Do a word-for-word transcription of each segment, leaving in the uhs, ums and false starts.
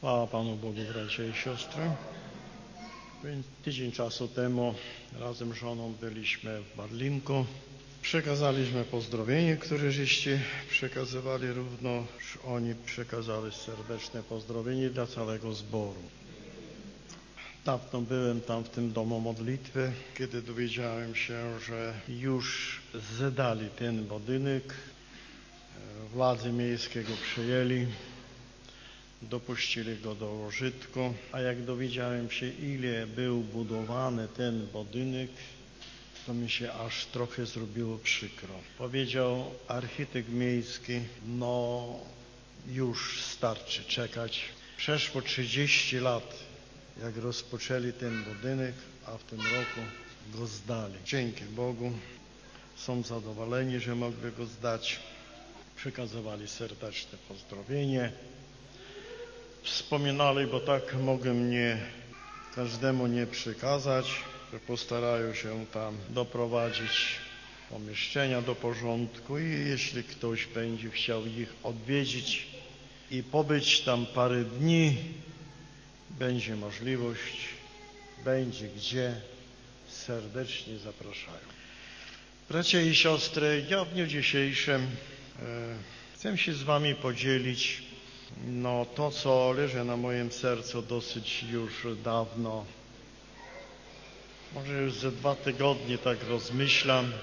Chwała Panu Bogu, bracia i siostry. Tydzień czasu temu razem z żoną byliśmy w Barlinku. Przekazaliśmy pozdrowienie, które żeście przekazywali równo. Oni przekazali serdeczne pozdrowienie dla całego zboru. Dawno byłem tam w tym domu modlitwy, kiedy dowiedziałem się, że już zdali ten budynek, władze miejskiego przyjęli, dopuścili go do użytku, a jak dowiedziałem się, ile był budowany ten budynek, to mi się aż trochę zrobiło przykro. Powiedział architekt miejski, no już starczy czekać. Przeszło trzydzieści lat, jak rozpoczęli ten budynek, a w tym roku go zdali. Dzięki Bogu, są zadowoleni, że mogli go zdać. Przekazywali serdeczne pozdrowienie. Wspominali, bo tak mogę mnie każdemu nie przekazać, że postarają się tam doprowadzić pomieszczenia do porządku i jeśli ktoś będzie chciał ich odwiedzić i pobyć tam parę dni, będzie możliwość, będzie gdzie, serdecznie zapraszają. Bracia i siostry, ja w dniu dzisiejszym e, chcę się z wami podzielić No to, co leży na moim sercu dosyć już dawno, może już ze dwa tygodnie tak rozmyślam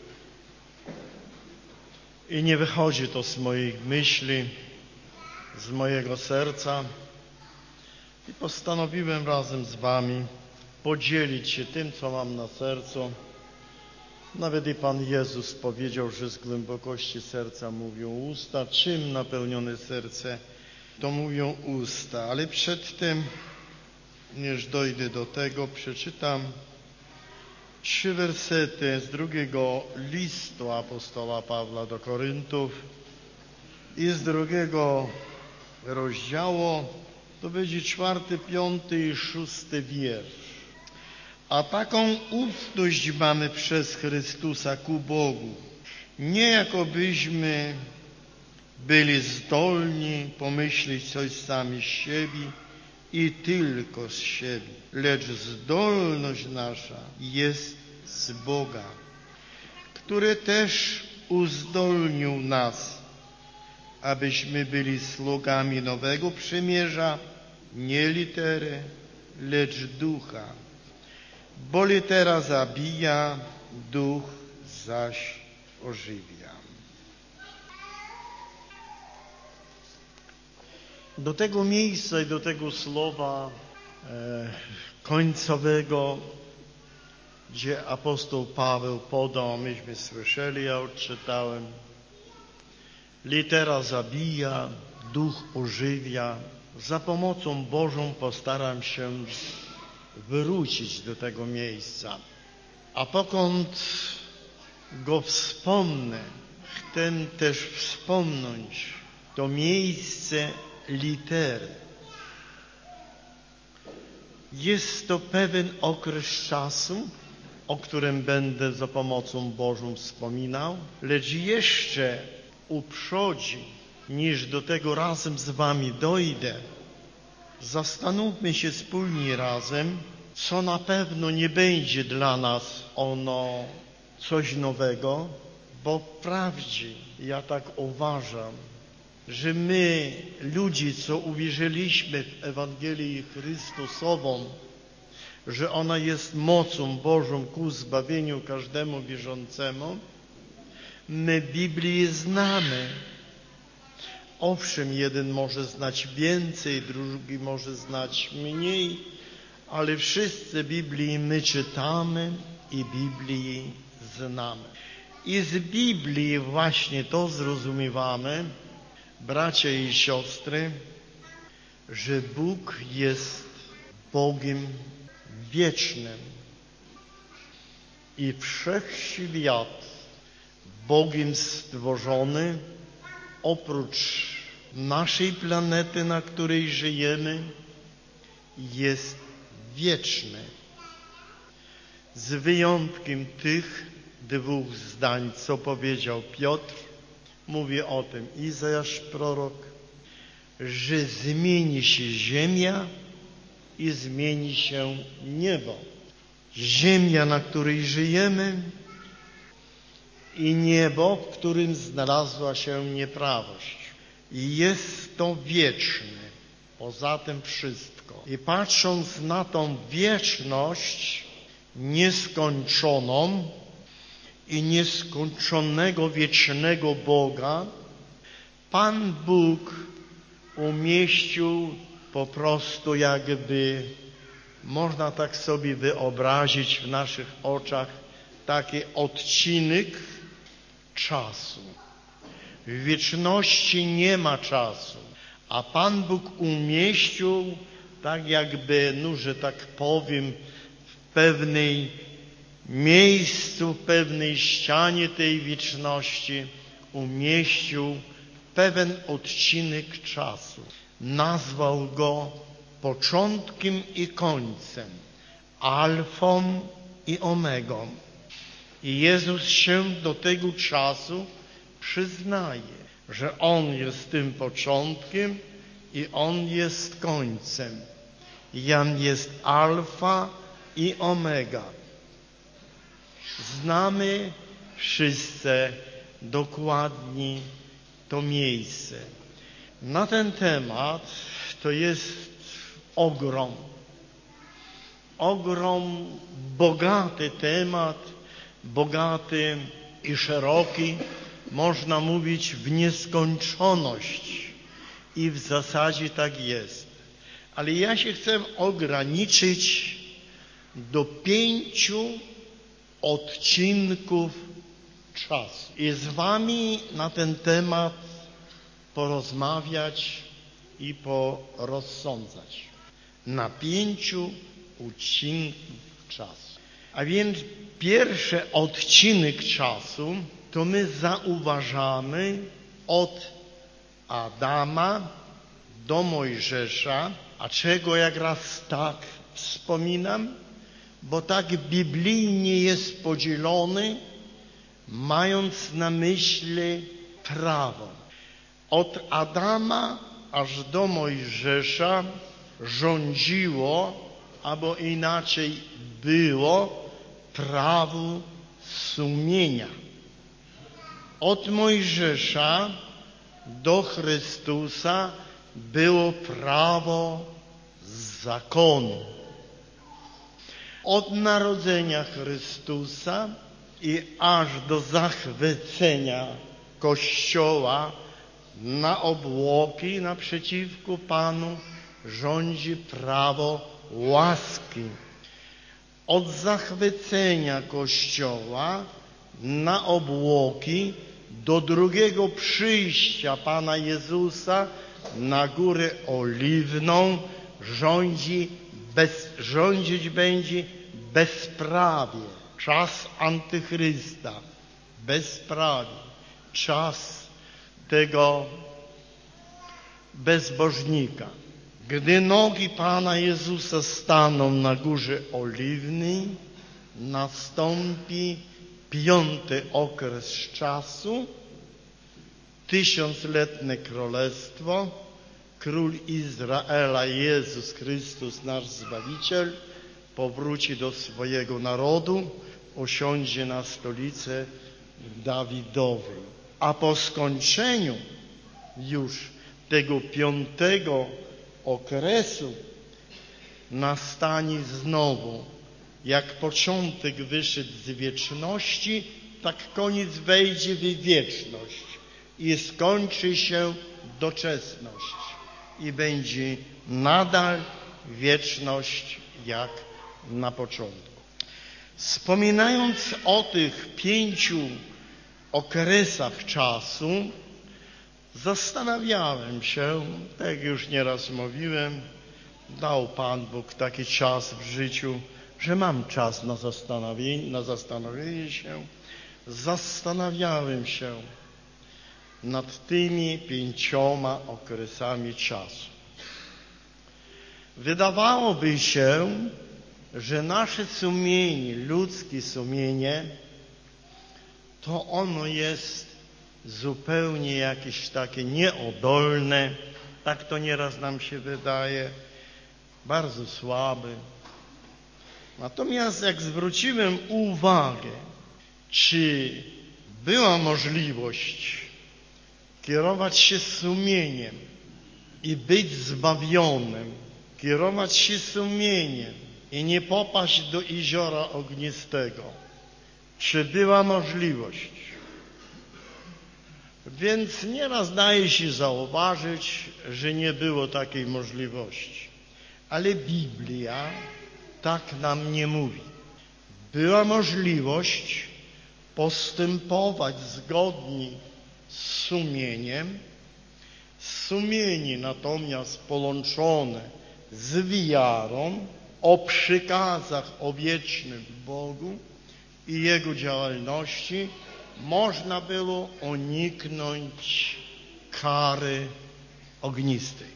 i nie wychodzi to z moich myśli, z mojego serca i postanowiłem razem z wami podzielić się tym, co mam na sercu. Nawet i Pan Jezus powiedział, że z głębokości serca mówią usta. Czym napełnione serce, to mówią usta. Ale przed tym, niż dojdę do tego, przeczytam trzy wersety z drugiego listu apostoła Pawła do Koryntów i z drugiego rozdziału, to będzie czwarty, piąty i szósty wiersz. A taką ufność mamy przez Chrystusa ku Bogu, nie jakobyśmy byli zdolni pomyśleć coś sami z siebie i tylko z siebie, lecz zdolność nasza jest z Boga, który też uzdolnił nas, abyśmy byli sługami nowego przymierza, nie litery, lecz ducha. Bo litera zabija, duch zaś ożywia. Do tego miejsca i do tego słowa e, końcowego, gdzie apostoł Paweł podał, myśmy słyszeli, ja odczytałem, litera zabija, duch ożywia. Za pomocą Bożą postaram się wrócić do tego miejsca. A pokąd go wspomnę, chcę też wspomnieć to miejsce litery. Jest to pewien okres czasu, o którym będę za pomocą Bożą wspominał, lecz jeszcze uprzedzi, niż do tego razem z wami dojdę, zastanówmy się wspólnie razem, co na pewno nie będzie dla nas ono coś nowego, bo wprawdzie ja tak uważam, że my, ludzi, co uwierzyliśmy w Ewangelię Chrystusową, że ona jest mocą Bożą ku zbawieniu każdemu wierzącemu, my Biblię znamy. Owszem, jeden może znać więcej, drugi może znać mniej, ale wszyscy Biblii my czytamy i Biblii znamy. I z Biblii właśnie to zrozumiewamy, bracia i siostry, że Bóg jest Bogiem wiecznym i wszechświat Bogiem stworzony, oprócz naszej planety, na której żyjemy, jest wieczny. Z wyjątkiem tych dwóch zdań, co powiedział Piotr, mówi o tym Izajasz prorok, że zmieni się ziemia i zmieni się niebo. Ziemia, na której żyjemy, i niebo, w którym znalazła się nieprawość. I jest to wieczne, poza tym wszystko. I patrząc na tą wieczność nieskończoną i nieskończonego wiecznego Boga, Pan Bóg umieścił po prostu jakby, można tak sobie wyobrazić w naszych oczach, taki odcinek czasu. W wieczności nie ma czasu, a Pan Bóg umieścił tak jakby, no że tak powiem, w pewnej miejscu, w pewnej ścianie tej wieczności umieścił pewien odcinek czasu. Nazwał go początkiem i końcem, alfą i omegą. I Jezus się do tego czasu przyznaje, że On jest tym początkiem i On jest końcem. Jan jest alfa i omega. Znamy wszyscy dokładnie to miejsce. Na ten temat to jest ogrom, ogrom, bogaty temat, bogaty i szeroki, można mówić w nieskończoność i w zasadzie tak jest. Ale ja się chcę ograniczyć do pięciu odcinków czasu i z wami na ten temat porozmawiać i porozsądzać. Na pięciu odcinkach czasu. A więc pierwszy odcinek czasu to my zauważamy od Adama do Mojżesza. A czego jak raz tak wspominam? Bo tak biblijnie jest podzielony, mając na myśli prawo. Od Adama aż do Mojżesza rządziło, albo inaczej było, prawo sumienia. Od Mojżesza do Chrystusa było prawo zakonu. Od narodzenia Chrystusa i aż do zachwycenia Kościoła na obłoki naprzeciwko Panu rządzi prawo łaski. Od zachwycenia Kościoła na obłoki do drugiego przyjścia Pana Jezusa na Górę Oliwną rządzi bez, rządzić będzie bezprawie. Czas antychrysta, bezprawie. Czas tego bezbożnika. Gdy nogi Pana Jezusa staną na Górze Oliwnej, nastąpi piąty okres czasu, tysiącletnie królestwo, król Izraela, Jezus Chrystus, nasz Zbawiciel, powróci do swojego narodu, usiądzie na stolicy Dawidowej. A po skończeniu już tego piątego okresu nastanie znowu, jak początek wyszedł z wieczności, tak koniec wejdzie w wieczność i skończy się doczesność i będzie nadal wieczność jak na początku. Wspominając o tych pięciu okresach czasu, zastanawiałem się, tak jak już nieraz mówiłem, dał Pan Bóg taki czas w życiu, że mam czas na zastanowienie, na zastanowienie się. Zastanawiałem się nad tymi pięcioma okresami czasu. Wydawałoby się, że nasze sumienie, ludzkie sumienie, to ono jest zupełnie jakieś takie nieodolne, Tak to nieraz nam się wydaje, bardzo słaby. Natomiast jak zwróciłem uwagę, czy była możliwość kierować się sumieniem i być zbawionym, kierować się sumieniem i nie popaść do jeziora ognistego. Czy była możliwość? Więc nieraz daje się zauważyć, że nie było takiej możliwości. Ale Biblia tak nam nie mówi. Była możliwość postępować zgodnie z sumieniem. Sumienie natomiast połączone z wiarą o przykazach o wiecznym Bogu i Jego działalności można było uniknąć kary ognistej.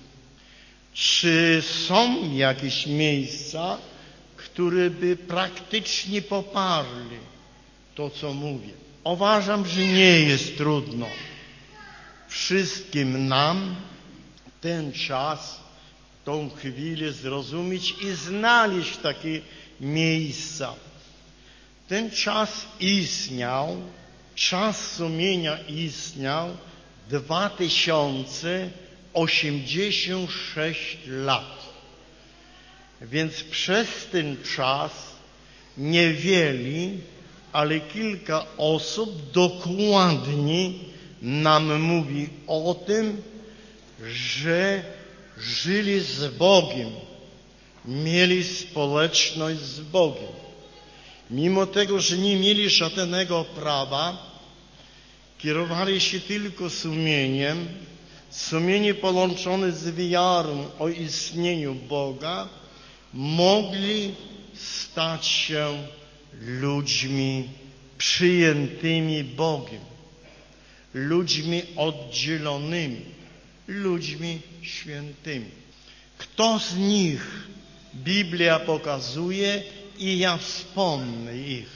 Czy są jakieś miejsca, które by praktycznie poparli to, co mówię? Uważam, że nie jest trudno wszystkim nam ten czas, tą chwilę zrozumieć i znaleźć takie miejsca. Ten czas istniał, czas sumienia istniał dwa tysiące osiemdziesiąt sześć lat. Więc przez ten czas niewiele, ale kilka osób dokładnie nam mówi o tym, że żyli z Bogiem, mieli społeczność z Bogiem. Mimo tego, że nie mieli żadnego prawa, kierowali się tylko sumieniem, sumienie połączone z wiarą o istnieniu Boga, mogli stać się ludźmi przyjętymi Bogiem, ludźmi oddzielonymi, ludźmi świętymi. Kto z nich Biblia pokazuje i ja wspomnę ich.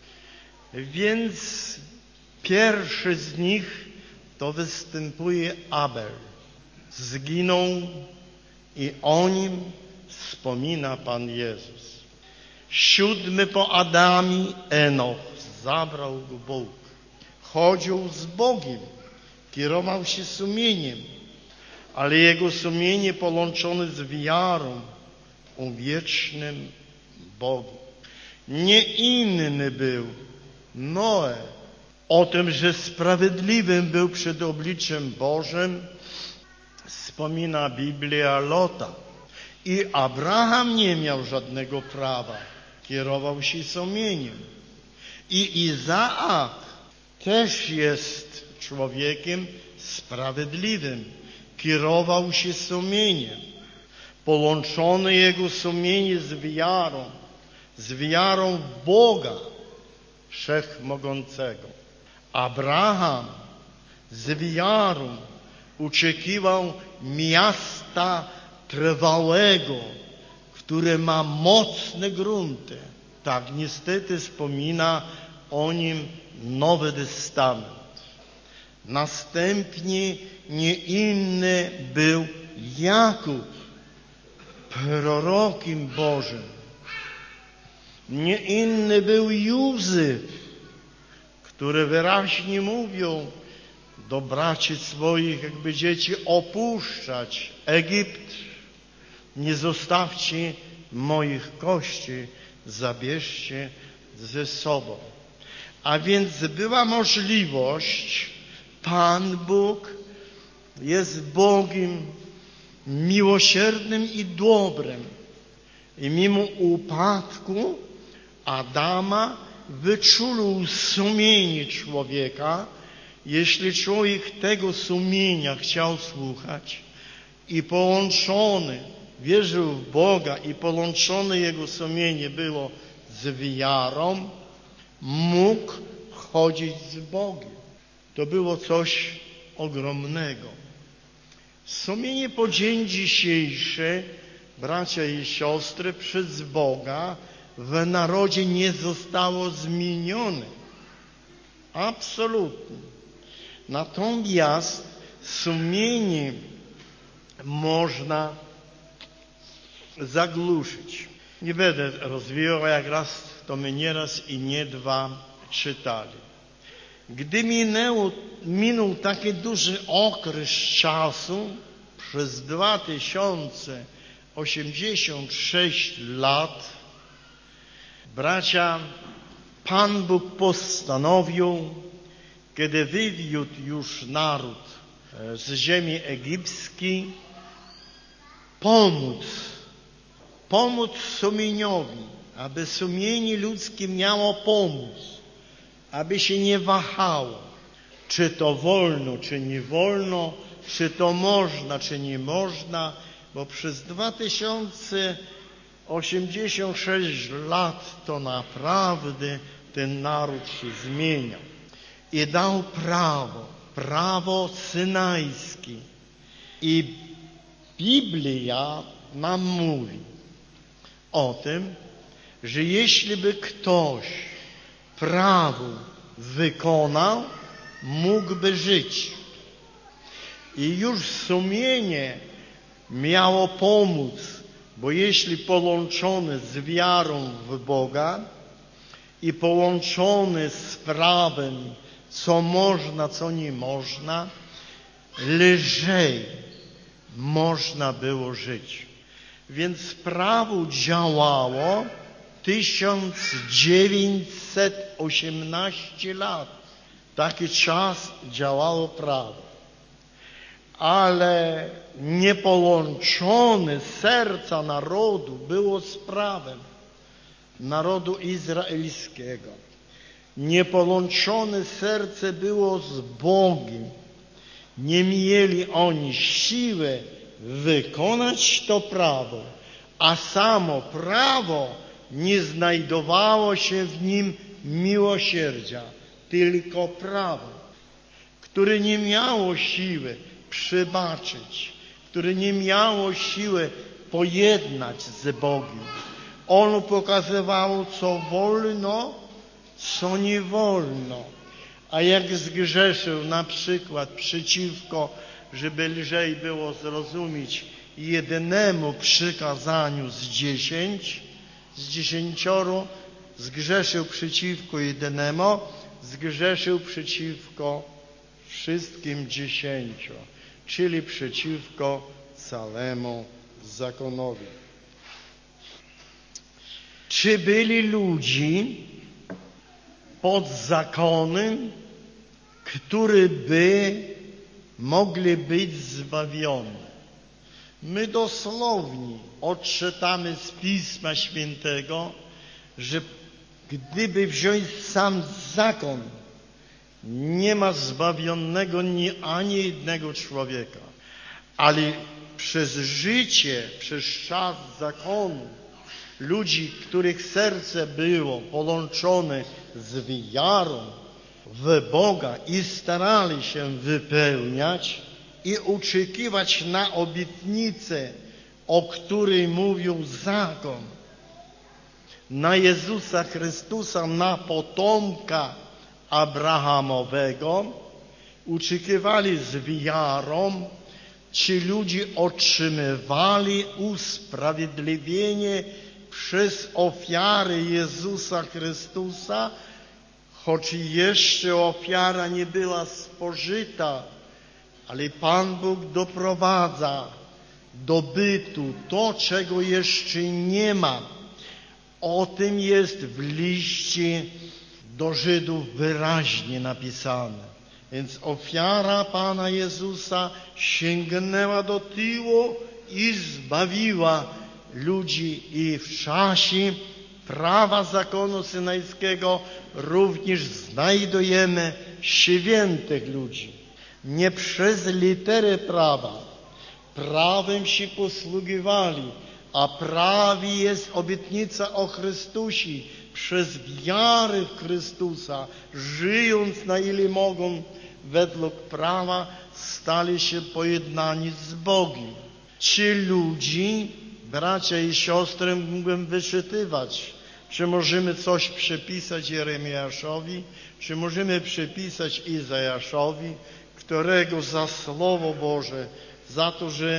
Więc pierwszy z nich to występuje Abel. Zginął i o nim wspomina Pan Jezus. Siódmy po Adamie Enoch, zabrał go Bóg. Chodził z Bogiem, kierował się sumieniem, ale jego sumienie połączone z wiarą o wiecznym Bogu. Nie inny był Noe. O tym, że sprawiedliwym był przed obliczem Bożym, wspomina Biblia Lota. I Abraham nie miał żadnego prawa, kierował się sumieniem. I Izaak też jest człowiekiem sprawiedliwym, kierował się sumieniem. Połączone jego sumienie z wiarą, z wiarą w Boga Wszechmogącego. Abraham z wiarą oczekiwał miasta trwałego, które ma mocne grunty. Tak niestety wspomina o nim Nowy Testament. Następnie nie inny był Jakub, prorokiem Bożym. Nie inny był Józef, który wyraźnie mówią do braci swoich, jakby dzieci opuszczać Egipt. Nie zostawcie moich kości, zabierzcie ze sobą. A więc była możliwość, Pan Bóg jest Bogiem miłosiernym i dobrym. I mimo upadku Adama wyczuł sumienie człowieka. Jeśli człowiek tego sumienia chciał słuchać i połączony, wierzył w Boga i połączone jego sumienie było z wiarą, mógł chodzić z Bogiem. To było coś ogromnego. Sumienie po dzień dzisiejszy, bracia i siostry, przez Boga w narodzie nie zostało zmienione. Absolutnie. Natomiast sumienie można zagłuszyć. Nie będę rozwijał, jak raz to my nieraz i nie dwa czytali. Gdy minęło, minął taki duży okres czasu, przez dwa tysiące osiemdziesiąt sześć lat, bracia, Pan Bóg postanowił, kiedy wywiódł już naród z ziemi egipskiej, pomóc, pomóc sumieniowi, aby sumienie ludzkie miało pomóc, aby się nie wahało, czy to wolno, czy nie wolno, czy to można, czy nie można, bo przez dwa tysiące osiemdziesiąt sześć lat to naprawdę ten naród się zmieniał. I dał prawo, prawo synajskie. I Biblia nam mówi o tym, że jeśli by ktoś prawo wykonał, mógłby żyć. I już sumienie miało pomóc, bo jeśli połączone z wiarą w Boga i połączone z prawem, co można, co nie można, lżej można było żyć. Więc prawo działało tysiąc dziewięćset osiemnaście lat. Taki czas działało prawo. Ale niepołączone serca narodu było z prawem, narodu izraelskiego. Niepołączone serce było z Bogiem. Nie mieli oni siły wykonać to prawo, a samo prawo nie znajdowało się w nim miłosierdzia, tylko prawo, które nie miało siły przebaczyć, które nie miało siły pojednać z Bogiem. Ono pokazywało, co wolno, co nie wolno. A jak zgrzeszył na przykład przeciwko, żeby lżej było zrozumieć, jedynemu przykazaniu z dziesięć, z dziesięcioro, zgrzeszył przeciwko jedynemu, zgrzeszył przeciwko wszystkim dziesięciu, czyli przeciwko całemu zakonowi. Czy byli ludzi pod zakonem, którzy by mogli być zbawioni? My dosłownie odczytamy z Pisma Świętego, że gdyby wziąć sam zakon, nie ma zbawionego ni ani jednego człowieka. Ale przez życie, przez czas zakonu, ludzi, których serce było połączone z wiarą w Boga i starali się wypełniać i oczekiwać na obietnicę, o której mówił zakon, na Jezusa Chrystusa, na potomka Abrahamowego, oczekiwali z wiarą, ci ludzie otrzymywali usprawiedliwienie przez ofiary Jezusa Chrystusa, choć jeszcze ofiara nie była spożyta, ale Pan Bóg doprowadza do bytu to, czego jeszcze nie ma. O tym jest w liście do Żydów wyraźnie napisane. Więc ofiara Pana Jezusa sięgnęła do tyłu i zbawiła ludzi. I w czasie prawa zakonu synajskiego również znajdujemy świętych ludzi. Nie przez literę prawa. Prawem się posługiwali, a prawie jest obietnica o Chrystusie. Przez wiarę w Chrystusa, żyjąc na ile mogą według prawa, stali się pojednani z Bogiem. Ci ludzie, bracia i siostry, mógłbym wyczytywać. Czy możemy coś przypisać Jeremiaszowi, czy możemy przypisać Izajaszowi, którego za Słowo Boże, za to, że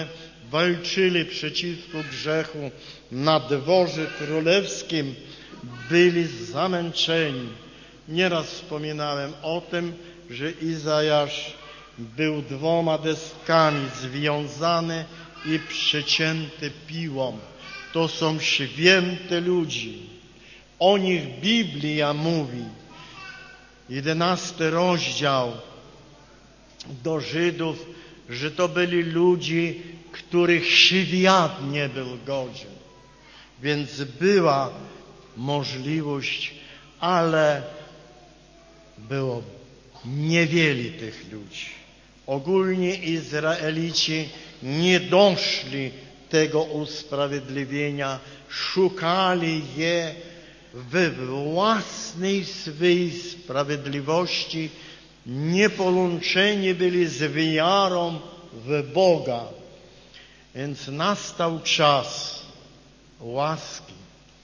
walczyli przeciwko grzechu na dworze królewskim, byli zamęczeni. Nieraz wspominałem o tym, że Izajasz był dwoma deskami związany i przecięty piłą. To są święte ludzi. O nich Biblia mówi. Jedenasty rozdział do Żydów, że to byli ludzie, których świat nie był godzien. Więc była możliwość, ale było niewiele tych ludzi. Ogólnie Izraelici nie doszli tego usprawiedliwienia, szukali je we własnej swej sprawiedliwości, nie połączeni byli z wiarą w Boga. Więc nastał czas łaski.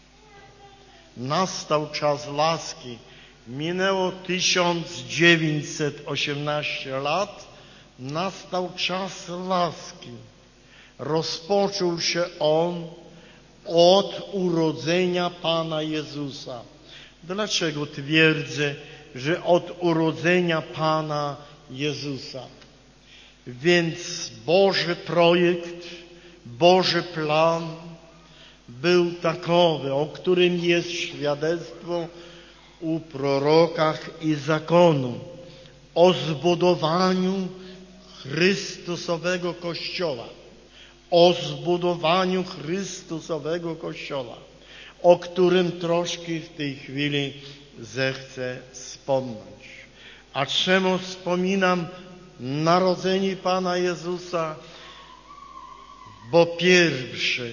Nastał czas łaski. Minęło tysiąc dziewięćset osiemnaście lat. Nastał czas łaski. Rozpoczął się on od urodzenia Pana Jezusa. Dlaczego twierdzę, że od urodzenia Pana Jezusa? Więc Boży projekt, Boży plan był takowy, o którym jest świadectwo u prorokach i zakonu, o zbudowaniu Chrystusowego Kościoła, o zbudowaniu Chrystusowego Kościoła, o którym troszkę w tej chwili zechcę wspomnieć. A czemu wspominam narodzenie Pana Jezusa? Bo pierwszy,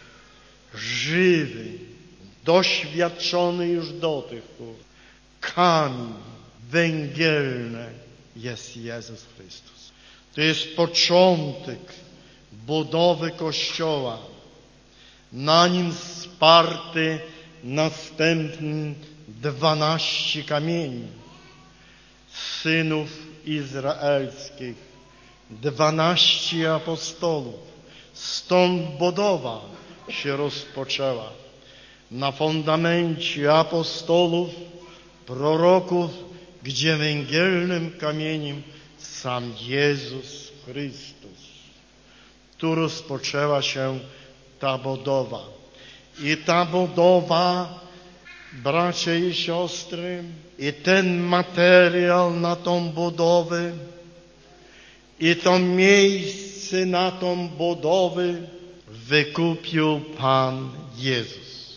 żywy, doświadczony już do tych pór, kamień węgielny jest Jezus Chrystus. To jest początek budowy Kościoła. Na nim sparty następny dwanaście kamieni synów izraelskich, dwanaście apostołów. Stąd budowa się rozpoczęła. Na fundamencie apostołów, proroków, gdzie węgielnym kamieniem sam Jezus Chrystus. Tu rozpoczęła się ta budowa. I ta budowa, bracia i siostry, i ten materiał na tą budowę, i to miejsce na tą budowę wykupił Pan Jezus.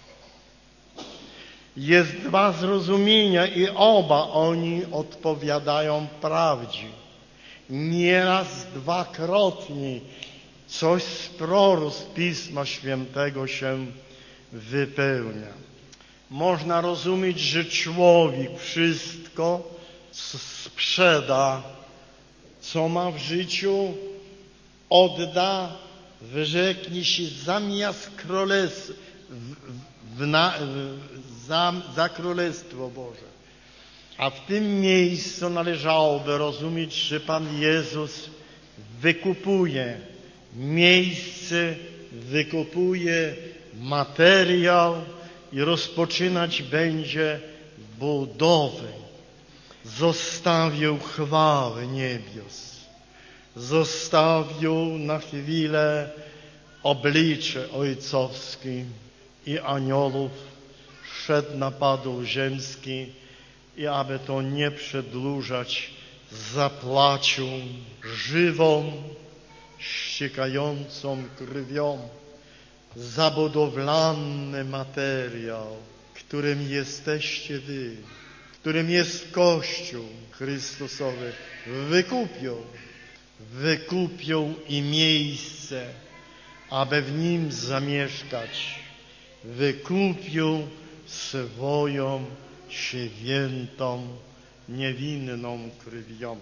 Jest dwa zrozumienia i oba oni odpowiadają prawdzie. Nieraz dwakrotnie coś z proroctw Pisma Świętego się wypełnia. Można rozumieć, że człowiek wszystko sprzeda, co ma w życiu, odda, wyrzeknie się zamiast królestwa, w, w, na, w, za, za Królestwo Boże. A w tym miejscu należałoby rozumieć, że Pan Jezus wykupuje miejsce, wykupuje materiał i rozpoczynać będzie budowę. Zostawił chwałę niebios. Zostawił na chwilę oblicze ojcowskie i aniołów. Szedł na padł ziemski i aby to nie przedłużać, zapłacił żywą, ściekającą krwią za budowlany materiał, którym jesteście wy, którym jest Kościół Chrystusowy. Wykupił, wykupił i miejsce, aby w nim zamieszkać. Wykupił swoją świętą, niewinną krwią.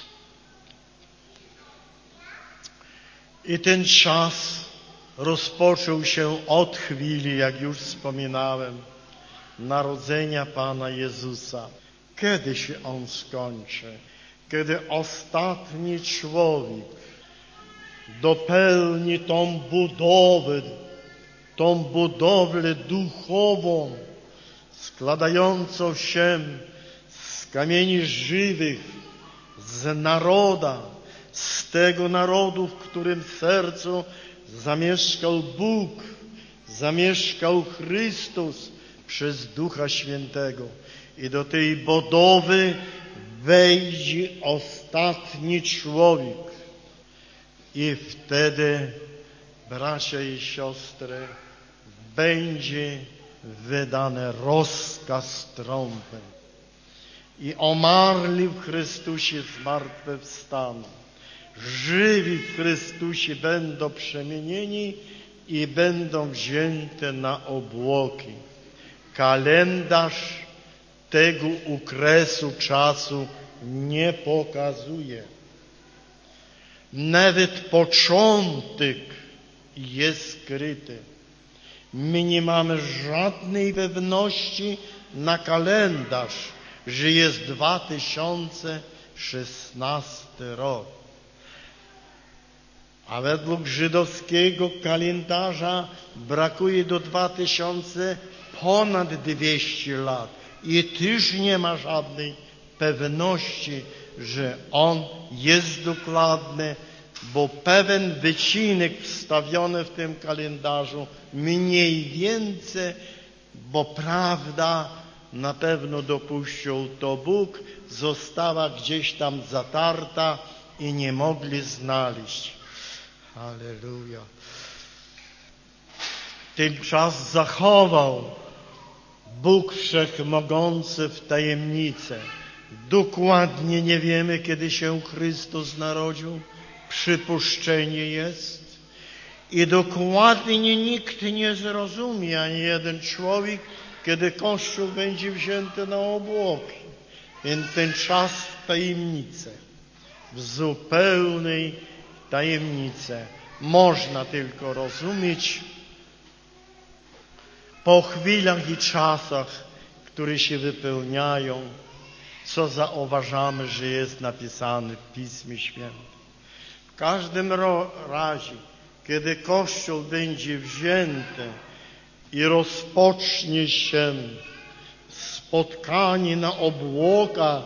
I ten czas rozpoczął się od chwili, jak już wspominałem, narodzenia Pana Jezusa. Kiedy się on skończy? Kiedy ostatni człowiek dopełni tą budowę, tą budowlę duchową, składającą się z kamieni żywych, z naroda, z tego narodu, w którym sercu zamieszkał Bóg, zamieszkał Chrystus przez Ducha Świętego. I do tej budowy wejdzie ostatni człowiek. I wtedy, bracia i siostry, będzie wydany rozkaz trąby. I omarli w Chrystusie zmartwychwstaną. Żywi w Chrystusie będą przemienieni i będą wzięte na obłoki. Kalendarz tego okresu czasu nie pokazuje. Nawet początek jest skryty. My nie mamy żadnej pewności na kalendarz, że jest dwa tysiące szesnasty rok. A według żydowskiego kalendarza brakuje do dwa tysiące ponad dwieście lat. I też nie ma żadnej pewności, że on jest dokładny, bo pewien wycinek wstawiony w tym kalendarzu mniej więcej, bo prawda na pewno dopuścił to Bóg, została gdzieś tam zatarta i nie mogli znaleźć. Halleluja. Ten czas zachował Bóg Wszechmogący w tajemnicę. Dokładnie nie wiemy, kiedy się Chrystus narodził. Przypuszczenie jest. I dokładnie nikt nie zrozumie, ani jeden człowiek, kiedy Kościół będzie wzięty na obłoki. Więc ten czas w tajemnicy, w zupełnej tajemnicy, można tylko rozumieć po chwilach i czasach, które się wypełniają, co zauważamy, że jest napisane w Pismie Świętym. W każdym razie, kiedy Kościół będzie wzięty i rozpocznie się spotkanie na obłokach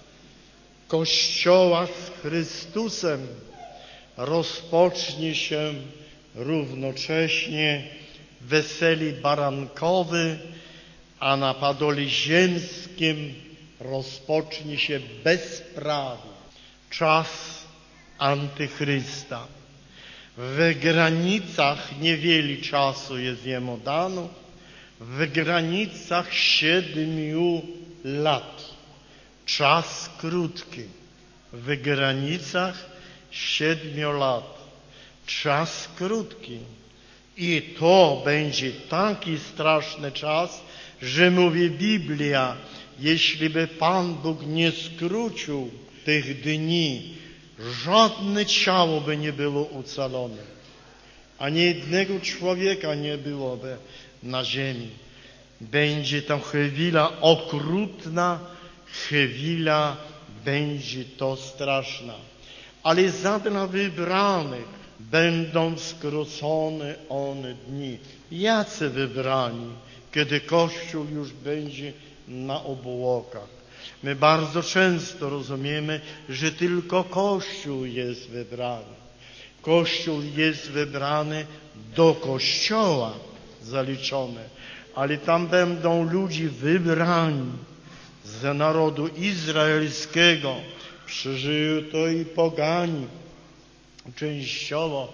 Kościoła z Chrystusem, rozpocznie się równocześnie weseli barankowy, a na Padole Ziemskim rozpocznie się bezprawie. Czas Antychrysta. W granicach niewiele czasu jest jemu dano, w granicach siedmiu lat. Czas krótki. W granicach siedmiu lat. Czas krótki. I to będzie taki straszny czas, że mówi Biblia, jeśli by Pan Bóg nie skrócił tych dni, żadne ciało by nie było ocalone. Ani jednego człowieka nie byłoby na ziemi. Będzie to chwila okrutna, chwila będzie to straszna. Ale za dla wybranych będą skrócone one dni. Jacy wybrani, kiedy Kościół już będzie na obłokach? My bardzo często rozumiemy, że tylko Kościół jest wybrany. Kościół jest wybrany do Kościoła zaliczony, ale tam będą ludzie wybrani z narodu izraelskiego. Przeżyją to i pogani częściowo.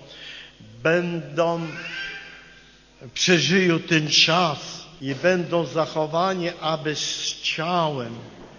Będą, przeżyją ten czas i będą zachowani, aby z ciałem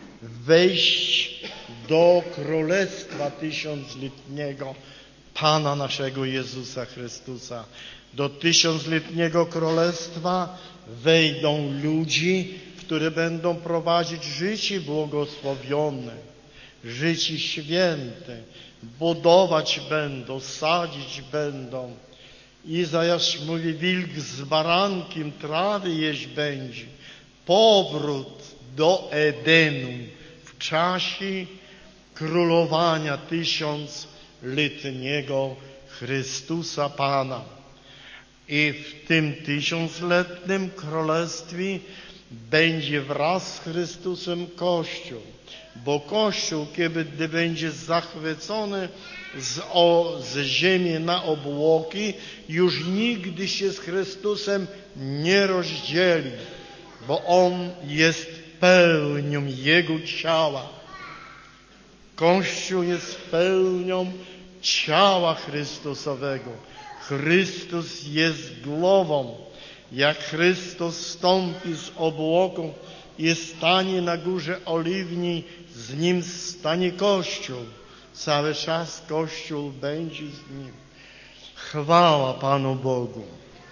wejść do Królestwa Tysiącletniego Pana naszego Jezusa Chrystusa. Do tysiącletniego Królestwa wejdą ludzi, którzy będą prowadzić życie błogosławione, życie święte, budować będą, sadzić będą. Izajasz mówi, wilk z barankiem trawy jeść będzie. Powrót do Edenu w czasie królowania tysiącletniego Chrystusa Pana. I w tym tysiącletnim królestwie będzie wraz z Chrystusem Kościół, bo Kościół, kiedy będzie zachwycony z, o, z ziemi na obłoki, już nigdy się z Chrystusem nie rozdzieli, bo On jest pełnią Jego ciała. Kościół jest pełnią ciała Chrystusowego. Chrystus jest głową. Jak Chrystus stąpi z obłoku i stanie na górze Oliwnej, z Nim stanie Kościół. Cały czas Kościół będzie z Nim. Chwała Panu Bogu.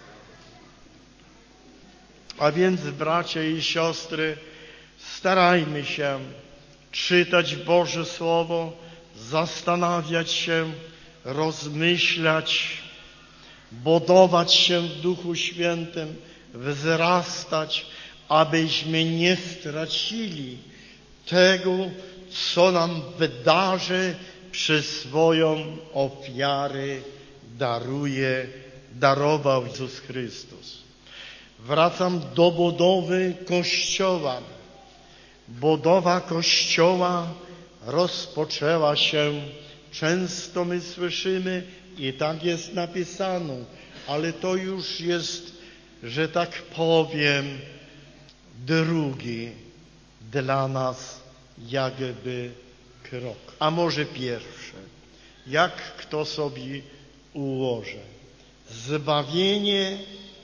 A więc, bracia i siostry, starajmy się czytać Boże Słowo, zastanawiać się, rozmyślać, budować się w Duchu Świętym, wzrastać, abyśmy nie stracili tego, co nam wydarzy przez swoją ofiarę daruje, darował Jezus Chrystus. Wracam do budowy Kościoła. Budowa Kościoła rozpoczęła się, często my słyszymy, i tak jest napisane, ale to już jest, że tak powiem, drugi dla nas jakby krok. A może pierwszy. Jak kto sobie ułoży. Zbawienie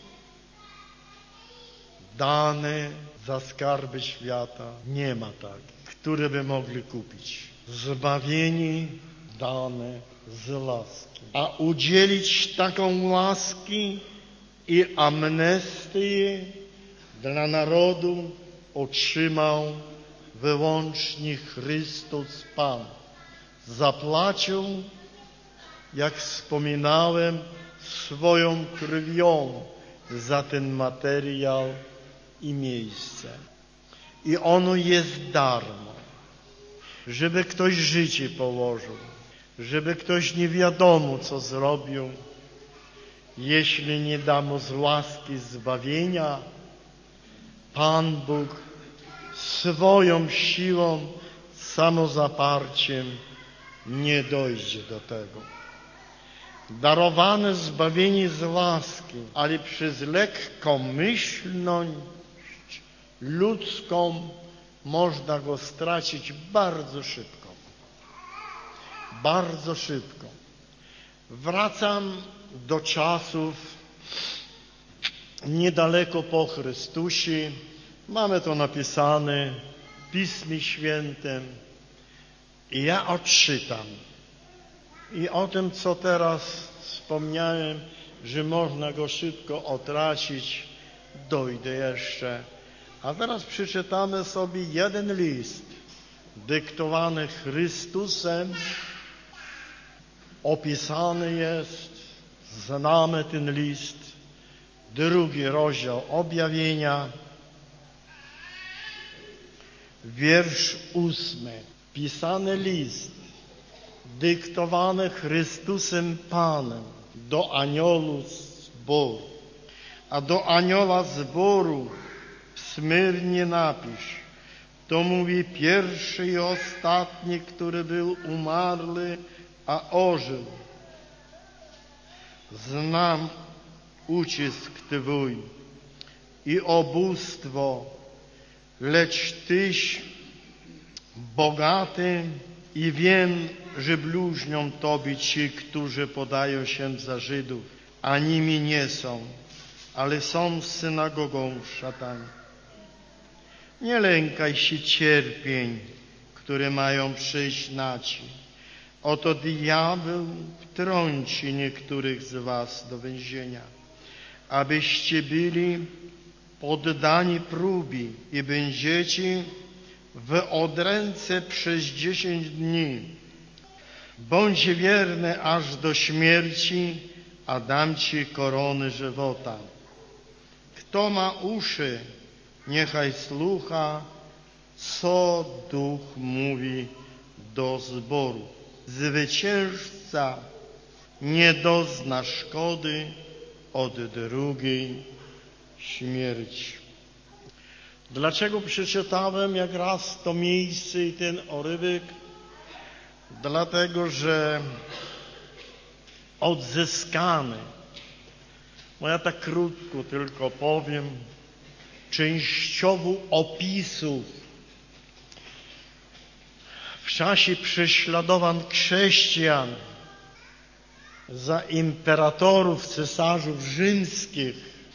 dane za skarby świata nie ma tak, które by mogli kupić. Zbawienie dane z łaski. A udzielić taką łaski i amnestię dla narodu otrzymał wyłącznie Chrystus Pan. Zapłacił, jak wspominałem, swoją krwią za ten materiał i miejsce. I ono jest darmo. Żeby ktoś życie położył, żeby ktoś nie wiadomo co zrobił, jeśli nie da mu z łaski zbawienia, Pan Bóg swoją siłą, samozaparciem nie dojdzie do tego. Darowane zbawienie z łaski, ale przez lekkomyślność ludzką można go stracić bardzo szybko. Bardzo szybko. Wracam do czasów niedaleko po Chrystusie. Mamy to napisane w Pismie Świętym. I ja odczytam. I o tym, co teraz wspomniałem, że można go szybko utracić, dojdę jeszcze. A teraz przeczytamy sobie jeden list dyktowany Chrystusem. Opisany jest, znamy ten list, drugi rozdział Objawienia, wiersz ósmy. Pisany list dyktowany Chrystusem Panem do aniołów zboru. A do anioła zboru w Smyrnie napisz. To mówi pierwszy i ostatni, który był umarły, a ożył. Znam ucisk Twój i obóstwo, lecz Tyś bogaty i wiem, że bluźnią Tobie ci, którzy podają się za Żydów, a nimi nie są, ale są synagogą szatana. Nie lękaj się cierpień, które mają przyjść na Ci. Oto diabeł wtrąci niektórych z was do więzienia, abyście byli poddani próbie i będziecie w odręce przez dziesięć dni. Bądź wierny aż do śmierci, a dam Ci koronę żywota. Kto ma uszy, niechaj słucha, co Duch mówi do zboru. Zwycięzca nie dozna szkody od drugiej śmierci. Dlaczego przeczytałem jak raz to miejsce i ten orywek? Dlatego, że odzyskany, no ja tak krótko tylko powiem, częściowo opisów w czasie prześladowań chrześcijan za imperatorów, cesarzów rzymskich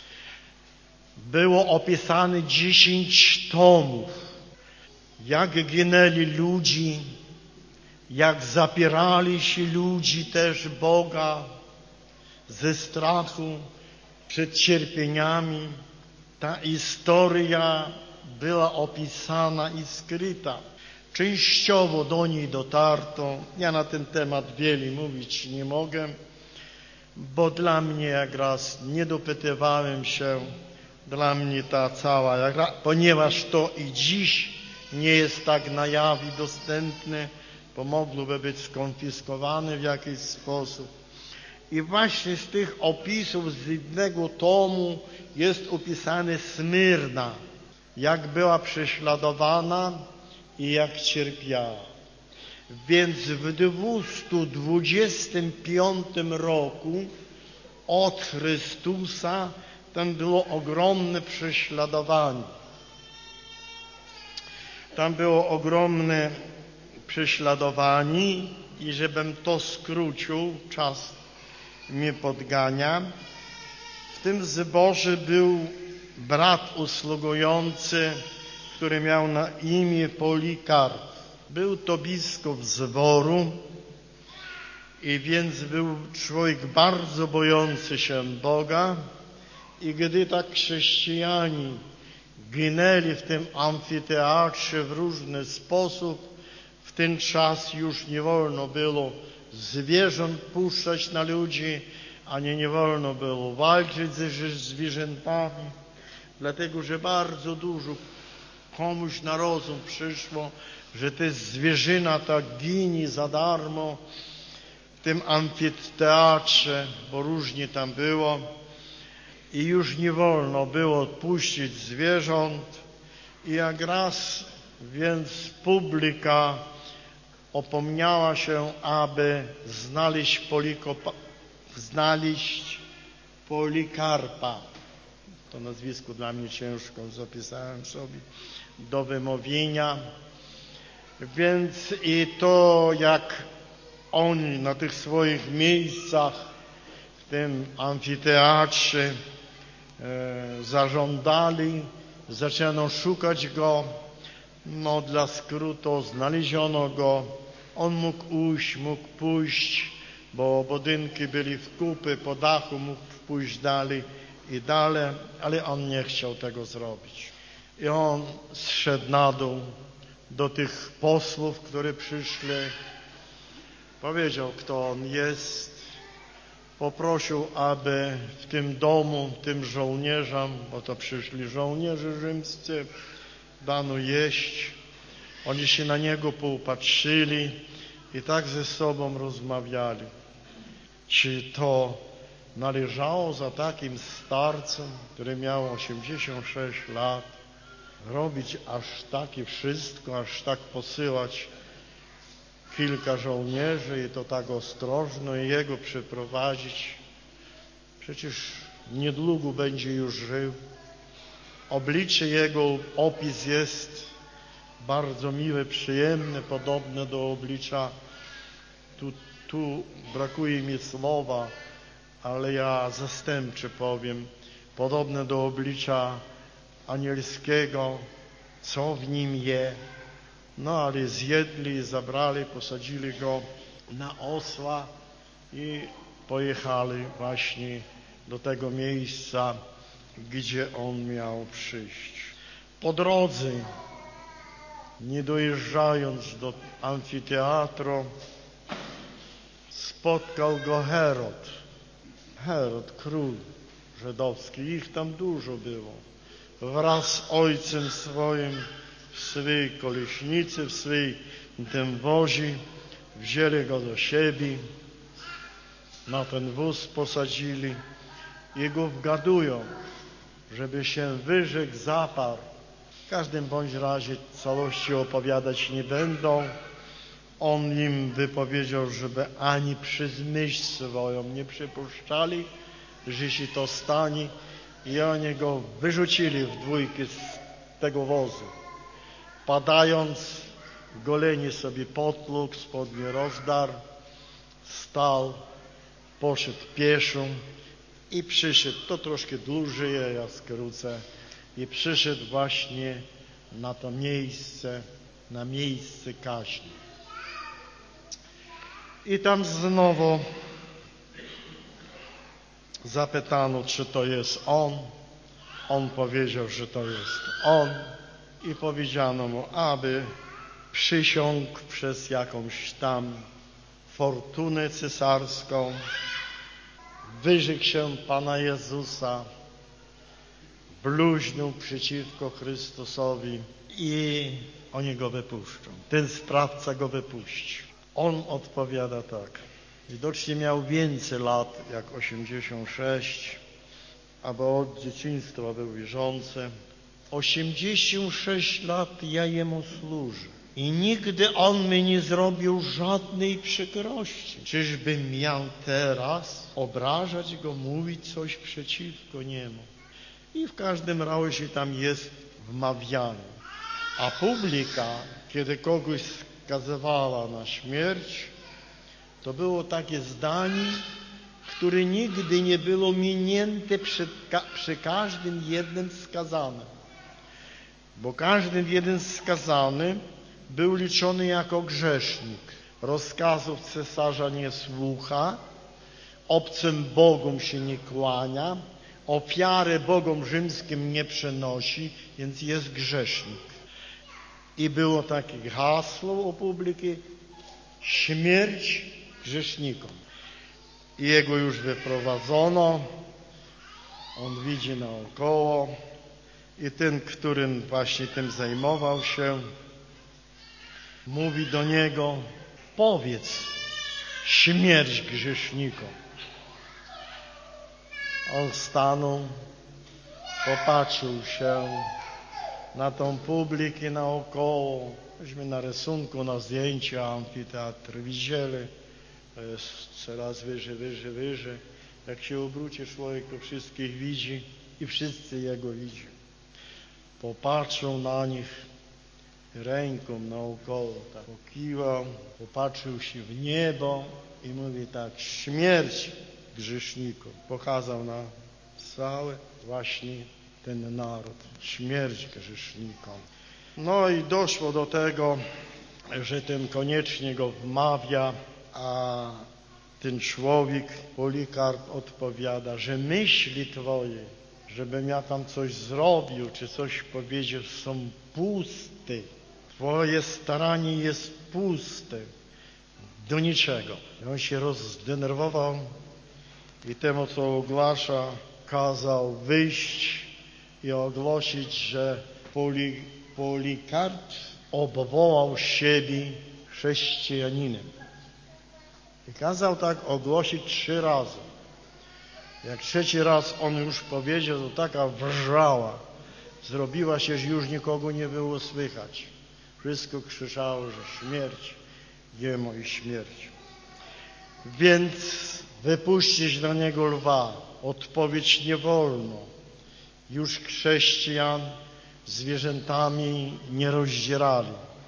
było opisane dziesięć tomów, jak ginęli ludzi, jak zapierali się ludzi też Boga ze strachu przed cierpieniami. Ta historia była opisana i skryta. Częściowo do niej dotarto. Ja na ten temat wiele mówić nie mogę, bo dla mnie jak raz nie dopytywałem się, dla mnie ta cała, jak raz, ponieważ to i dziś nie jest tak na jaw i dostępne, bo mogłoby być skonfiskowane w jakiś sposób. I właśnie z tych opisów z jednego tomu jest opisane Smyrna, jak była prześladowana i jak cierpiała. Więc w dwieście dwudziestym piątym roku od Chrystusa tam było ogromne prześladowanie. Tam było ogromne prześladowanie i żebym to skrócił, czas mnie podgania. W tym zborze był brat usługujący, który miał na imię Polikarp. Był to biskup zboru i więc był człowiek bardzo bojący się Boga i gdy tak chrześcijanie ginęli w tym amfiteatrze w różny sposób, w ten czas już nie wolno było zwierząt puszczać na ludzi, ani nie wolno było walczyć ze zwierzętami, dlatego że bardzo dużo komuś na rozum przyszło, że te zwierzyna tak ginie za darmo w tym amfiteatrze, bo różnie tam było i już nie wolno było odpuścić zwierząt. I jak raz więc publika opomniała się, aby znaleźć, Polikopa, znaleźć Polikarpa. To nazwisko dla mnie ciężko, zapisałem sobie do wymówienia. Więc i to jak oni na tych swoich miejscach w tym amfiteatrze e, zażądali, zaczęto szukać go. No dla skrótu znaleziono go. On mógł ujść, mógł pójść, bo budynki byli w kupy, po dachu mógł pójść dalej i dalej, ale on nie chciał tego zrobić. I on zszedł na dół do tych posłów, którzy przyszli. Powiedział, kto on jest. Poprosił, aby w tym domu, tym żołnierzom, bo to przyszli żołnierze rzymscy, dano jeść. Oni się na niego poupatrzyli i tak ze sobą rozmawiali. Czy to należało za takim starcem, który miał osiemdziesiąt sześć lat, robić aż takie wszystko, aż tak posyłać kilka żołnierzy i to tak ostrożno i jego przyprowadzić? Przecież niedługo będzie już żył. Oblicze jego, opis jest bardzo miły, przyjemny, podobny do oblicza. Tu, tu brakuje mi słowa, ale ja zastępczy powiem. Podobne do oblicza anielskiego, co w nim je. No ale zjedli, zabrali, posadzili go na osła i pojechali właśnie do tego miejsca, gdzie on miał przyjść. Po drodze, nie dojeżdżając do amfiteatru, spotkał go Herod. Herod, król żydowski, ich tam dużo było. Wraz z ojcem swoim w swej koleśnicy, w swej tym wozie, wzięli go do siebie na ten wóz posadzili i go wgadują, żeby się wyrzekł, zaparł. W każdym bądź razie całości opowiadać nie będą. On im wypowiedział, żeby ani przez myśl swoją nie przypuszczali, że się to stanie, i oni go wyrzucili w dwójkę z tego wozu. Padając, golenie sobie potłukł, spodnie rozdarł, stał, poszedł pieszo i przyszedł, to troszkę dłużej, ja skrócę, i przyszedł właśnie na to miejsce, na miejsce kaźni. I tam znowu zapytano, czy to jest on. On powiedział, że to jest on. I powiedziano mu, aby przysiągł przez jakąś tam fortunę cesarską, wyrzekł się Pana Jezusa, bluźnił przeciwko Chrystusowi i oni go wypuszczą. Ten sprawca go wypuści. On odpowiada tak. Widocznie miał więcej lat jak osiemdziesiąt sześć, albo od dzieciństwa był wierzący. osiemdziesiąt sześć lat ja Jemu służę i nigdy On mi nie zrobił żadnej przykrości. Czyżbym miał teraz obrażać Go, mówić coś przeciwko Niemu? I w każdym razie tam jest wmawiane. A publika, kiedy kogoś skazywała na śmierć, to było takie zdanie, które nigdy nie było minięte przy, przy każdym jednym skazanym. Bo każdy jeden skazany był liczony jako grzesznik. Rozkazów cesarza nie słucha, obcym bogom się nie kłania, ofiary bogom rzymskim nie przynosi, więc jest grzesznik. I było takie hasło u publiki: śmierć grzesznikom. I jego już wyprowadzono, on widzi naokoło i ten, którym właśnie tym zajmował się, mówi do niego: powiedz śmierć grzesznikom. On stanął, popatrzył się na tą publikę naokoło. Myśmy na rysunku, na zdjęciu amfiteatr widzieli. To jest coraz wyżej, wyżej, wyżej. Jak się obróci człowiek, to wszystkich widzi i wszyscy Jego widzi. Popatrzył na nich ręką naokoło, tak pokiwał, popatrzył się w niebo i mówi tak: śmierć grzesznikom. Pokazał na cały właśnie ten naród. Śmierć grzesznikom. No i doszło do tego, że ten koniecznie go wmawia, a ten człowiek, Polikarp, odpowiada, że myśli twoje, żebym ja tam coś zrobił, czy coś powiedział, są puste. Twoje staranie jest puste, do niczego. I on się rozdenerwował i temu, co ogłasza, kazał wyjść i ogłosić, że Poli, Polikarp obwołał siebie chrześcijaninem. I kazał tak ogłosić trzy razy. Jak trzeci raz on już powiedział, to taka wrzała zrobiła się, że już nikogo nie było słychać. Wszystko krzyczało, że śmierć Jemu i śmierć. Więc wypuścić na niego lwa. Odpowiedź nie wolno. Już chrześcijan zwierzętami nie rozdzierali.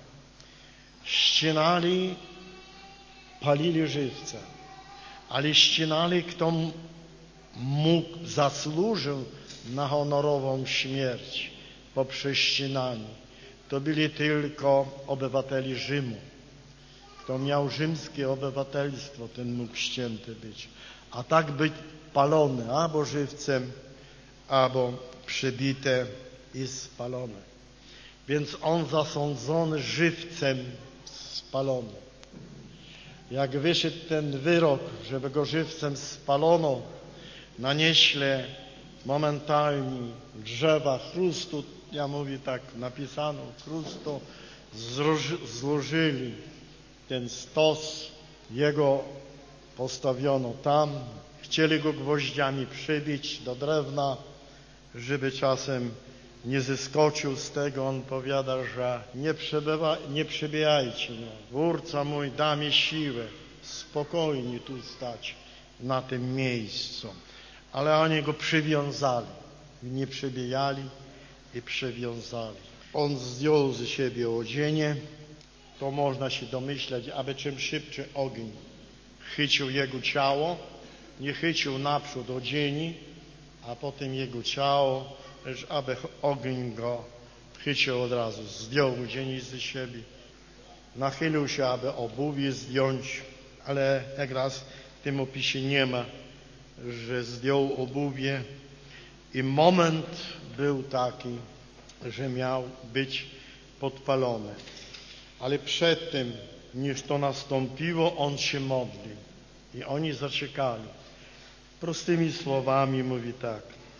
Ścinali, palili żywca, ale ścinali, kto mógł, zasłużył na honorową śmierć poprzez ścinanie. To byli tylko obywateli Rzymu. Kto miał rzymskie obywatelstwo, ten mógł ścięty być. A tak być palony albo żywcem, albo przybite i spalone. Więc on zasądzony żywcem spalony. Jak wyszedł ten wyrok, żeby go żywcem spalono, na nieśle momentalnie drzewa chrustu, ja mówię tak, napisano chrustu, złożyli ten stos jego postawiono tam. Chcieli go gwoździami przybić do drewna, żeby czasem nie zeskoczył z tego. On powiada, że nie, przebywa, nie przybijajcie mnie. Wórca mój da mi siłę spokojnie tu stać na tym miejscu. Ale oni go przywiązali. Nie przybijali i przywiązali. On zdjął z siebie odzienie. To można się domyśleć, aby czym szybciej ogień chycił jego ciało, nie chycił naprzód odzieni, a potem jego ciało, lecz aby ogień go chycił od razu. Zdjął odzienie z siebie, nachylił się, aby obuwie zdjąć, ale jak raz w tym opisie nie ma, że zdjął obuwie i moment był taki, że miał być podpalony. Ale przed tym, niż to nastąpiło, on się modlił. I oni zaczekali. Prostymi słowami mówi tak.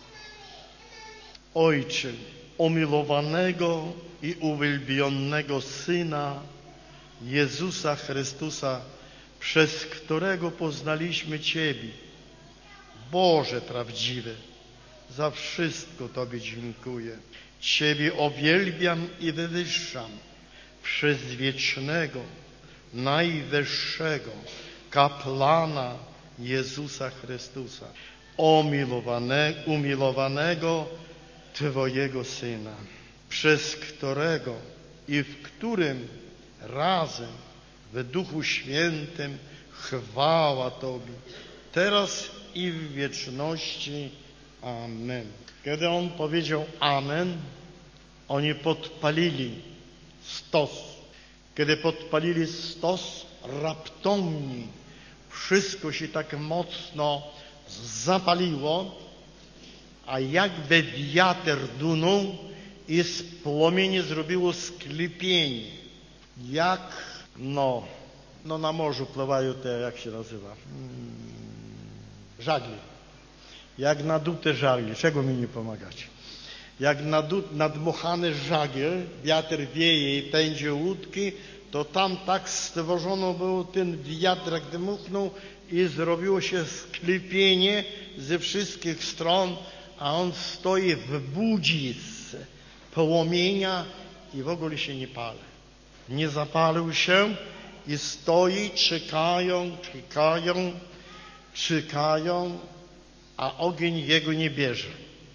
Ojcze, umilowanego i uwielbionego Syna Jezusa Chrystusa, przez którego poznaliśmy Ciebie, Boże prawdziwy, za wszystko Tobie dziękuję. Ciebie uwielbiam i wywyższam przez wiecznego, najwyższego kapłana Jezusa Chrystusa, umilowane, umilowanego Twojego Syna, przez którego i w którym razem w Duchu Świętym chwała Tobie, teraz i w wieczności. Amen. Kiedy on powiedział amen, oni podpalili stos. Kiedy podpalili stos, raptownie wszystko się tak mocno zapaliło, a jakby wiatr dunął i z płomieni zrobiło sklepienie. Jak, no, no na morzu pływają te, jak się nazywa, hmm, żagli. Jak nadute żagle, czego mi nie pomagać? Jak nadmuchany żagiel, wiatr wieje i pędzi łódki, to tam tak stworzono było, ten wiatr jak dmuchnął i zrobiło się sklepienie ze wszystkich stron, a on stoi w budzi z płomienia i w ogóle się nie pali. Nie zapalił się i stoi, czekają, czekają, czekają, a ogień jego nie bierze.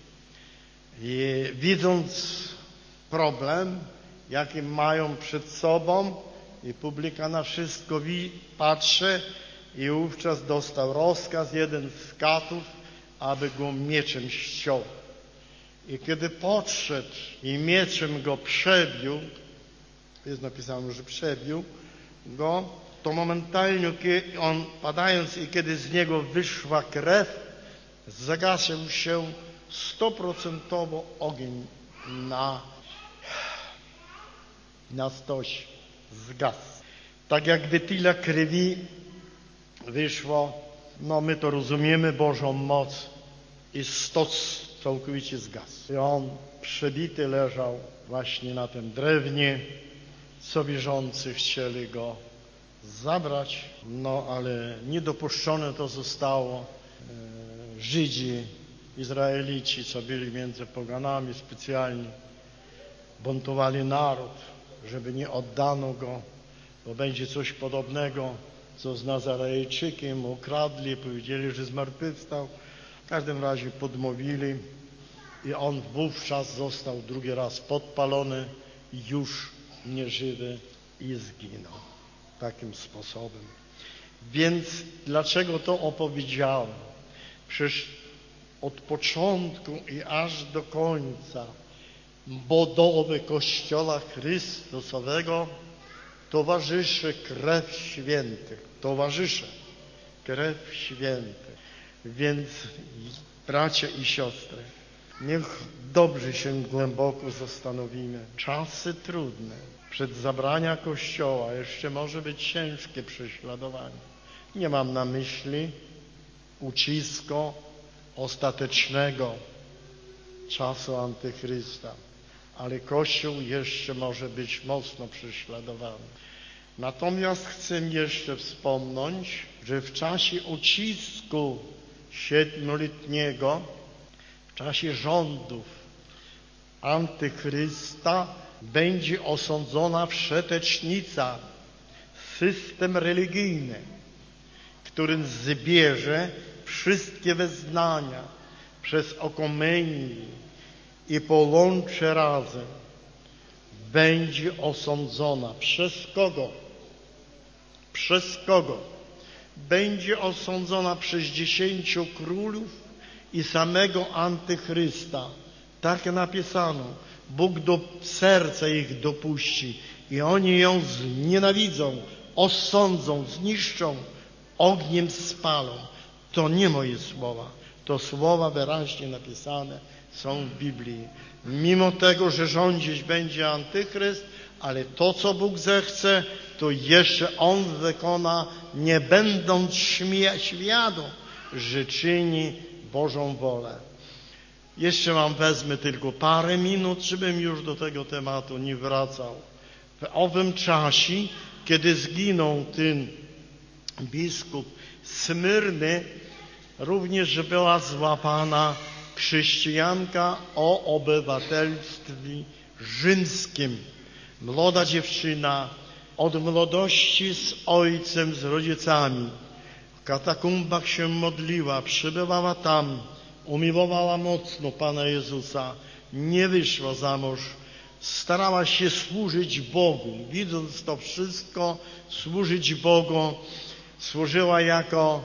I widząc problem, jaki mają przed sobą, i publika na wszystko patrzy, i wówczas dostał rozkaz jeden z katów, aby go mieczem ściął. I kiedy podszedł i mieczem go przebił, jest napisane, że przebił go, to momentalnie on padając i kiedy z niego wyszła krew, zagasił się stoprocentowo ogień na, na stosie. Zgasł. Tak jakby tyle krwi wyszło, no my to rozumiemy, Bożą moc, i stos całkowicie zgasł. I on przebity leżał właśnie na tym drewnie, co wierzący chcieli go zabrać, no ale niedopuszczone to zostało. Żydzi, Izraelici, co byli między poganami specjalnie, buntowali naród, żeby nie oddano go, bo będzie coś podobnego, co z Nazarejczykiem ukradli, powiedzieli, że zmartwychwstał. W każdym razie podmówili i on wówczas został drugi raz podpalony, już nieżywy i zginął. Takim sposobem. Więc dlaczego to opowiedziałem? Przecież od początku i aż do końca budowy Kościoła Chrystusowego towarzyszy krew świętych. Towarzyszy krew świętych. Więc bracia i siostry, niech dobrze się głęboko zastanowimy. Czasy trudne. Przed zabrania Kościoła jeszcze może być ciężkie prześladowanie. Nie mam na myśli ucisku ostatecznego czasu Antychrysta, ale Kościół jeszcze może być mocno prześladowany. Natomiast chcę jeszcze wspomnieć, że w czasie ucisku siedmioletniego, w czasie rządów Antychrysta będzie osądzona wszetecznica, system religijny, który zbierze wszystkie wyznania przez okomenię i połączy razem. Będzie osądzona. Przez kogo? Przez kogo? Będzie osądzona przez dziesięciu królów i samego Antychrysta. Tak napisano. Bóg do serca ich dopuści i oni ją znienawidzą, osądzą, zniszczą, ogniem spalą. To nie moje słowa. To słowa wyraźnie napisane są w Biblii. Mimo tego, że rządzić będzie Antychryst, ale to, co Bóg zechce, to jeszcze On wykona, nie będąc świadom, że czyni Bożą wolę. Jeszcze wam wezmę tylko parę minut, żebym już do tego tematu nie wracał. W owym czasie, kiedy zginął ten biskup Smyrny, również była złapana chrześcijanka o obywatelstwie rzymskim. Młoda dziewczyna, od młodości z ojcem, z rodzicami. W katakumbach się modliła, przebywała tam, umiłowała mocno Pana Jezusa, nie wyszła za mąż, starała się służyć Bogu. Widząc to wszystko, służyć Bogu, służyła jako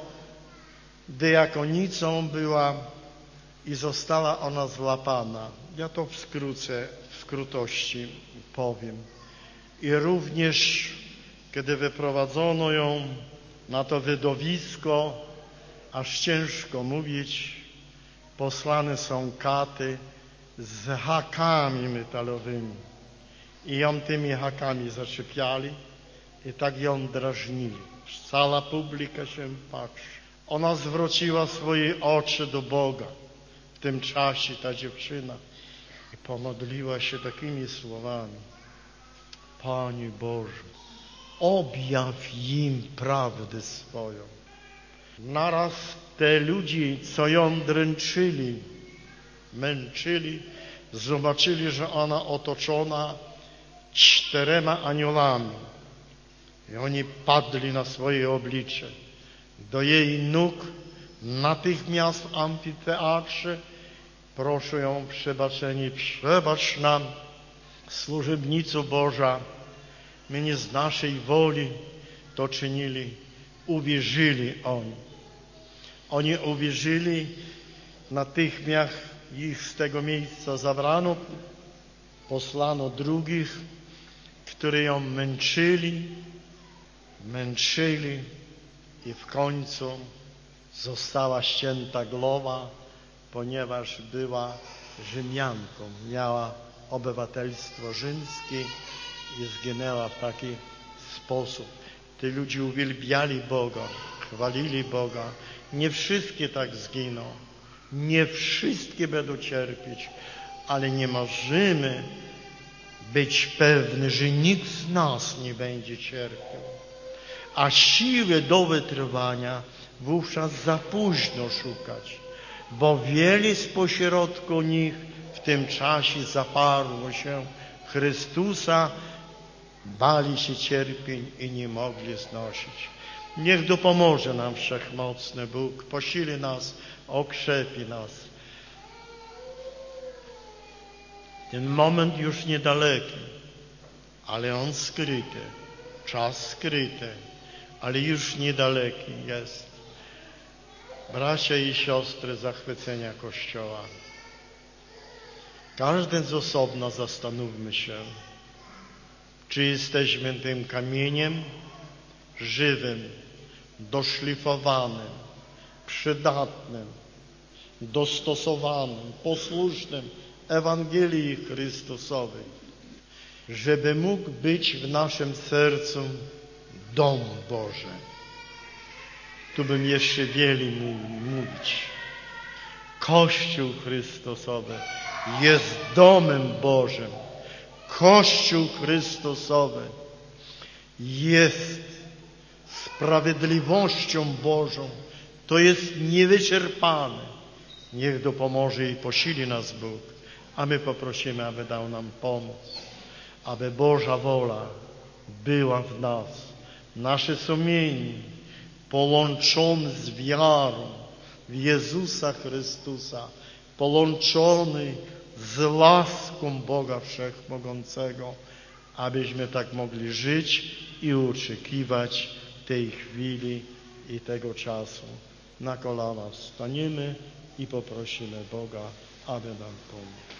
diakonicą, była i została ona złapana. Ja to w skrócie, w skrótości powiem. I również, kiedy wyprowadzono ją na to wydowisko, aż ciężko mówić, posłane są katy z hakami metalowymi. I ją tymi hakami zaczepiali i tak ją drażnili. Cała publika się patrzy. Ona zwróciła swoje oczy do Boga. W tym czasie ta dziewczyna i pomodliła się takimi słowami. Panie Boże, objaw im prawdę swoją. Naraz te ludzie, co ją dręczyli, męczyli, zobaczyli, że ona otoczona czterema aniołami. I oni padli na swoje oblicze. Do jej nóg natychmiast w amfiteatrze proszę ją przebaczenie. Przebacz nam, służebnico Boża, my nie z naszej woli to czynili. Uwierzyli oni. Oni uwierzyli, natychmiast ich z tego miejsca zabrano, posłano drugich, którzy ją męczyli, męczyli i w końcu została ścięta głowa, ponieważ była Rzymianką, miała obywatelstwo rzymskie i zginęła w taki sposób. Ci ludzie uwielbiali Boga, chwalili Boga. Nie wszystkie tak zginą, nie wszystkie będą cierpieć, ale nie możemy być pewni, że nikt z nas nie będzie cierpiał. A siły do wytrwania wówczas za późno szukać, bo wiele spośrodku nich w tym czasie zaparło się Chrystusa, bali się cierpień i nie mogli znosić. Niech dopomoże nam Wszechmocny Bóg, posili nas, okrzepi nas. Ten moment już niedaleki, ale on skryty, czas skryty, ale już niedaleki jest. Bracia i siostry zachwycenia Kościoła, każdy z osobna zastanówmy się, czy jesteśmy tym kamieniem żywym, doszlifowanym, przydatnym, dostosowanym, posłusznym Ewangelii Chrystusowej, żeby mógł być w naszym sercu dom Boży. Tu bym jeszcze wiele mówić. Kościół Chrystusowy jest domem Bożym. Kościół Chrystusowy jest sprawiedliwością Bożą. To jest niewyczerpane. Niech dopomoże i posili nas Bóg, a my poprosimy, aby dał nam pomoc, aby Boża wola była w nas. Nasze sumienie połączone z wiarą w Jezusa Chrystusa, połączony z łaską Boga Wszechmogącego, abyśmy tak mogli żyć i oczekiwać tej chwili i tego czasu. Na kolana staniemy i poprosimy Boga, aby nam pomógł.